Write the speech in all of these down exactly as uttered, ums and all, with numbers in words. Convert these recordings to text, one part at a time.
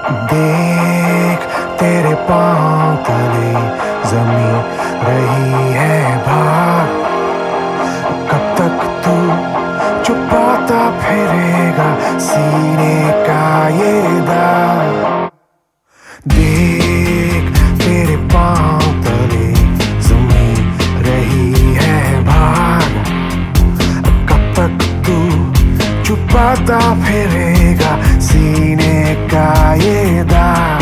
देख तेरे पाँव तले जमीन रही है भाग। कब तक तू छुपाता फिरेगा सीने का ये दाग। देख तेरे पाँव तले जमीन रही है भाग। कब तक तू छुपाता फिरेगा सीने का ये दाग।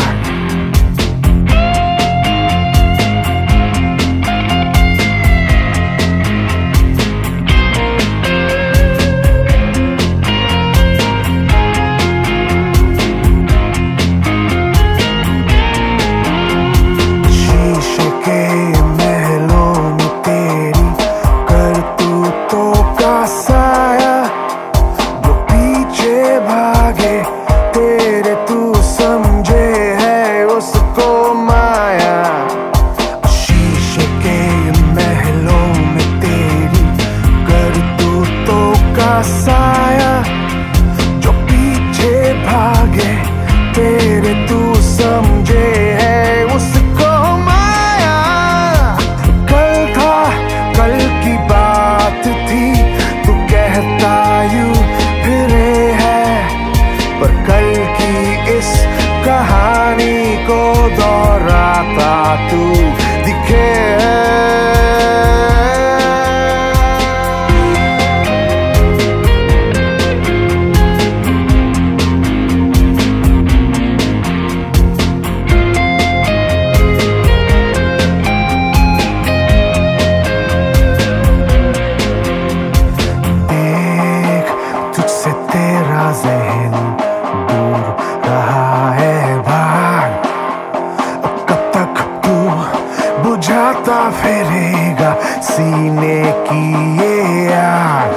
शीशे के महलों में तेरी करतूतों का साया, जो पीछे भागे तेरे तू समझे है उसको माया। शीशे के महलों में तेरी करतूतों का साया, जो पीछे भागे तेरे तू समझे है उसको माया। कल था कल की बात थी, तू कहता यूं फिरे है, पर कल की इस कहानी को दोहराता तू दिखे है। देख तुझसे तेरा ज़हन दूर रहा है भाग। कब तक तू बुझाता फिरेगा सीने की ये आग।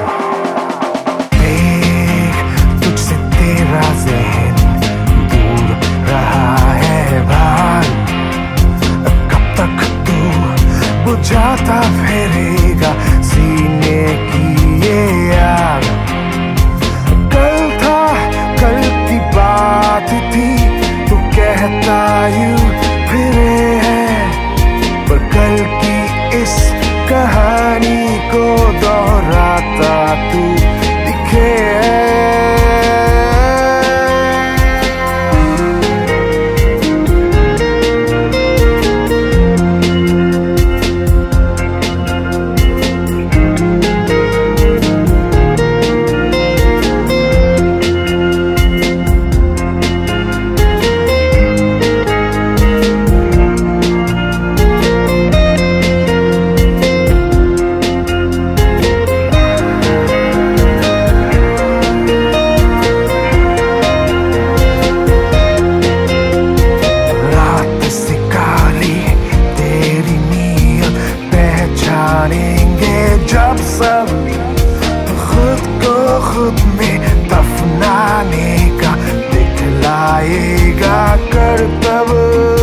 देख तुझसे तेरा ज़हन दूर रहा है भाग। कब तक तू बुझाता फिरेगा सीने की ये आग। कल था कल की बात थी, तू कहता यूं फिरे है, पर कल की इस कहानी को दोहराता तू दिखे है। जानेंगे जब सब तो खुद को खुद में दफनाने का दिखलाएगा करतब।